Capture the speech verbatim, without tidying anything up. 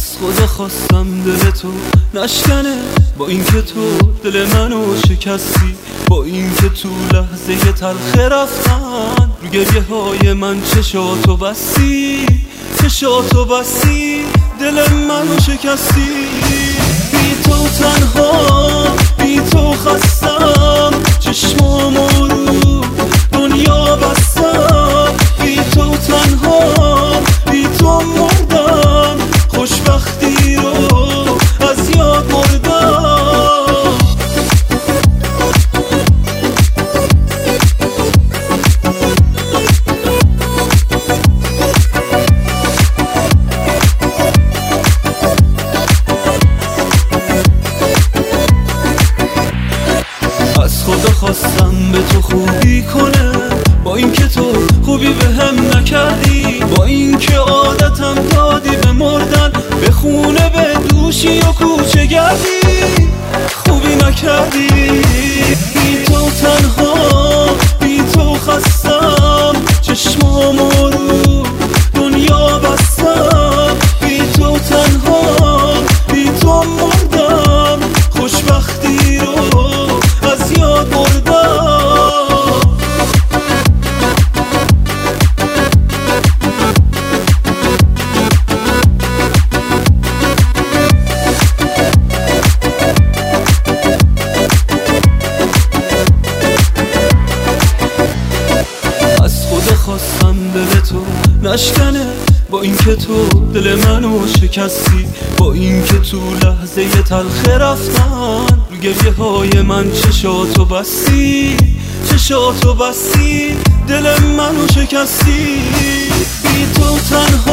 از خدا خواستم دل تو نشکنه، با اینکه تو دل منو شکستی، با اینکه تو لحظه تلخ رفتن رو گریه های من چشاتو بستی، چشاتو بستی، دل منو شکستی. بی تو تنها، بی تو خستم، چشمامو رو دنیا بستم. بی تو تنها، بی تو مردم، خوشبختی رو از یاد بردم. از خدا خواستم به تو خوبی کنه، با اینکه تو خوبی به هم نکردی، با اینکه عادتم دادی به مردن، به خونه به دوشی و کوچه گردی، خوبی نکردی. بی تو تنها، بی تو خستم، چشمامو رو دنیا بستم. بی تو تنها، بی تو مردم، خوشبختی رو از یاد بردم. از خدا خواستم دل تو نشکنه، با اینکه تو دل منو شکستی، با اینکه تو لحظه تلخ رفتن رو گریه های من چشاتو بستی، چشاتو بستی، دل منو شکستی. بی تو تنها